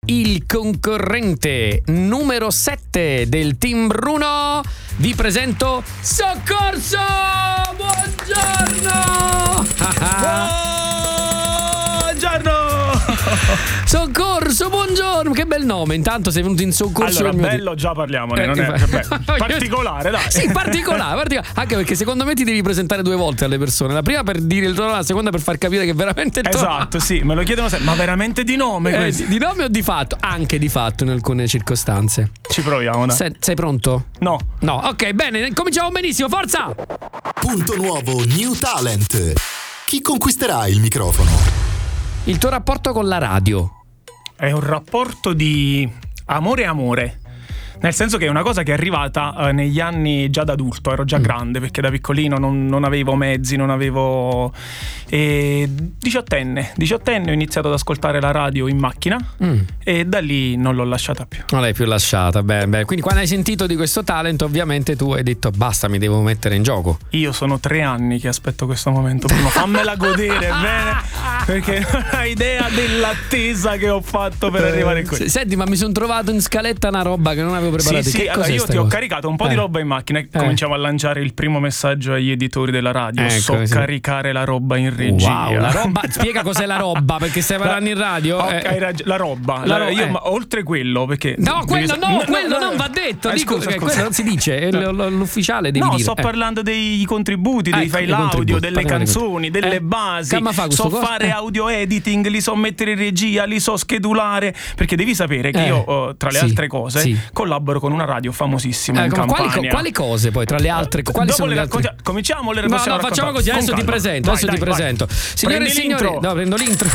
il concorrente numero 7 del Team Bruno, vi presento Soccorso! Buongiorno! Buongiorno! Soccorso, buongiorno! Che bel nome, intanto sei venuto in soccorso. Allora, bello, già parliamone, non è particolare, dai. Sì, particolare, anche perché secondo me ti devi presentare due volte alle persone. La prima per dire il tuo nome, la seconda per far capire che veramente il tuo Esatto, sì, me lo chiedono sempre. Ma veramente di nome? Di nome o di fatto? Anche di fatto in alcune circostanze. Ci proviamo, dai. Sei pronto? No. Ok, bene, cominciamo benissimo, forza! Punto nuovo, New Talent. Chi conquisterà il microfono? Il tuo rapporto con la radio? È un rapporto di amore. Nel senso che è una cosa che è arrivata negli anni già da adulto, ero già grande perché da piccolino non avevo mezzi, non avevo... 18enne ho iniziato ad ascoltare la radio in macchina e da lì non l'ho lasciata più. Non l'hai più lasciata, bene. Quindi quando hai sentito di questo talento ovviamente tu hai detto basta, mi devo mettere in gioco. Io sono 3 anni che aspetto questo momento, Bruno, fammela godere bene, perché non hai idea dell'attesa che ho fatto per arrivare qui. Senti, ma mi sono trovato in scaletta una roba che non avevo preparato. Sì, allora io ti ho caricato un po' di roba in macchina e cominciamo a lanciare il primo messaggio agli editori della radio. Caricare la roba in regia. Wow, la roba, spiega cos'è la roba, perché stai parlando in radio. La roba. Ma oltre quello, perché quello non va detto. Scusa. Quello non si dice, l'ufficiale devi dire. No, sto parlando dei contributi, dei file audio, delle canzoni, delle basi. So fare audio editing, li so mettere in regia, li so schedulare, perché devi sapere che io tra le altre cose collaboro con una radio famosissima in Campania. Quali cose poi tra le altre? Quali sono le altre? Cominciamo le facciamo così, adesso ti presento. Signore e signori, prendo l'intro.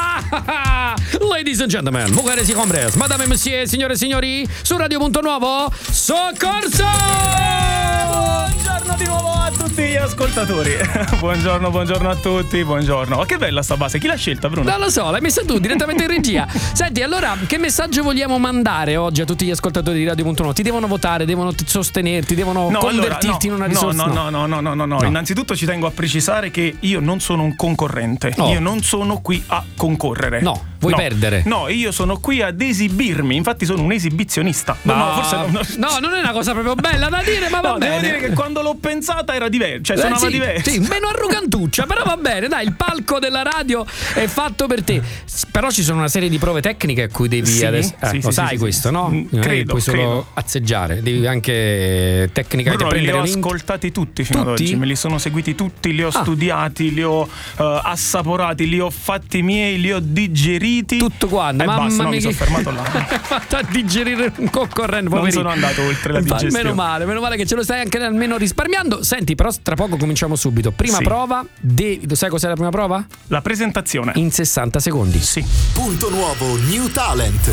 Ladies and gentlemen, mujeres y hombres, madame et monsieur, signore e signori, su Radio Punto Nuovo, Soccorso! Buongiorno di nuovo a tutti gli ascoltatori. Buongiorno a tutti, buongiorno. Ma che bella sta base, chi l'ha scelta, Bruno? Non lo so, l'hai messa tu direttamente in regia. Senti, allora, che messaggio vogliamo mandare oggi a tutti gli ascoltatori di Radio Punto Nuovo? Ti devono votare, devono sostenerti, devono convertirti in una risorsa? No. Innanzitutto ci tengo a precisare che io non sono un concorrente. Io non sono qui a concorrere. No, vuoi perdere? No, io sono qui ad esibirmi. Infatti sono un esibizionista. No, non è una cosa proprio bella da dire, ma va bene. Devo dire che quando l'ho pensata era diverso, cioè suonava diverso. Sì, meno arrogantuccia, però va bene, dai, il palco della radio è fatto per te. Però ci sono una serie di prove tecniche a cui devi sai questo, no? Credo, puoi solo azzeggiare, devi anche tecnicamente prendere. Li ho ascoltati tutti fino ad oggi, me li sono seguiti tutti, li ho studiati, li ho assaporati, li ho fatti miei, li ho digeriti. Tutto quanto, basta, mi sono fermato là. Fatto a digerire un concorrente, non sono andato oltre la digestione. Meno male che ce lo stai anche almeno risparmiando. Senti, però tra poco cominciamo subito. Prima prova, sai cos'è la prima prova? La presentazione in 60 secondi. Sì. Punto nuovo, New Talent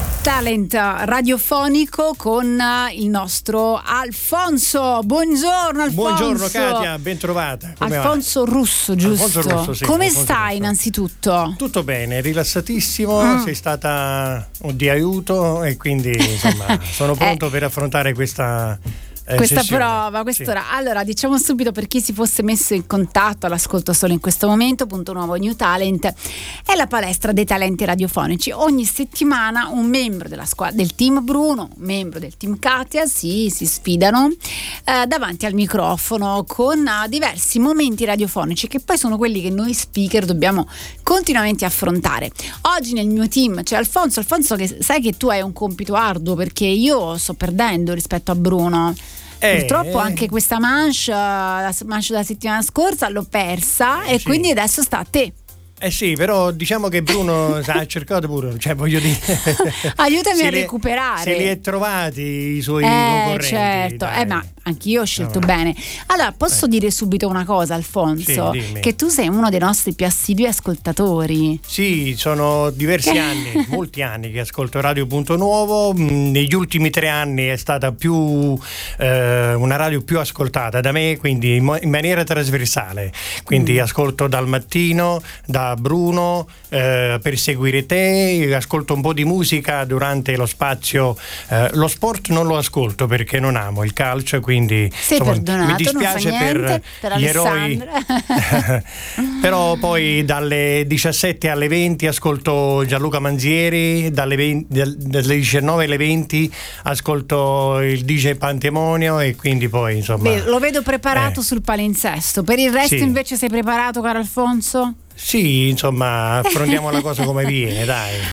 radiofonico con il nostro Alfonso. Buongiorno Alfonso. Buongiorno Katia, ben trovata. Alfonso Russo, giusto? Alfonso Russo, sì. Come Alfonso stai Russo. Innanzitutto? Tutto bene, rilassatissimo, sei stata di aiuto e quindi insomma sono pronto per affrontare questa prova, quest'ora. Sì. Allora, diciamo subito, per chi si fosse messo in contatto all'ascolto solo in questo momento, Punto Nuovo New Talent è la palestra dei talenti radiofonici. Ogni settimana un membro della squadra del team Bruno, un membro del team Katia si sfidano davanti al microfono con diversi momenti radiofonici che poi sono quelli che noi speaker dobbiamo continuamente affrontare. Oggi nel mio team c'è Alfonso, che sai che tu hai un compito arduo perché io sto perdendo rispetto a Bruno. Purtroppo anche questa manche della settimana scorsa l'ho persa e quindi adesso sta a te. Sì, però diciamo che Bruno ha cercato pure, cioè voglio dire, aiutami a recuperare. Se li è trovati i suoi concorrenti. Certo, ma anch'io ho scelto bene. Allora, posso dire subito una cosa, Alfonso? Sì, che tu sei uno dei nostri più assidui ascoltatori. Sì, sono diversi anni, molti anni che ascolto Radio Punto Nuovo. Negli ultimi 3 anni è stata più una radio più ascoltata da me, quindi in maniera trasversale. Quindi ascolto dal mattino, da Bruno, per seguire te, ascolto un po' di musica durante lo spazio. Lo sport non lo ascolto perché non amo il calcio, quindi quindi sei perdonato, mi dispiace non fa niente, per gli eroi. Però poi dalle 17 alle 20 ascolto Gianluca Manzieri, dalle 19 alle 20 ascolto il DJ Pantemonio, e quindi poi insomma. Beh, lo vedo preparato sul palinsesto. Per il resto invece sei preparato, caro Alfonso? Sì, insomma, affrontiamo la cosa come viene, dai.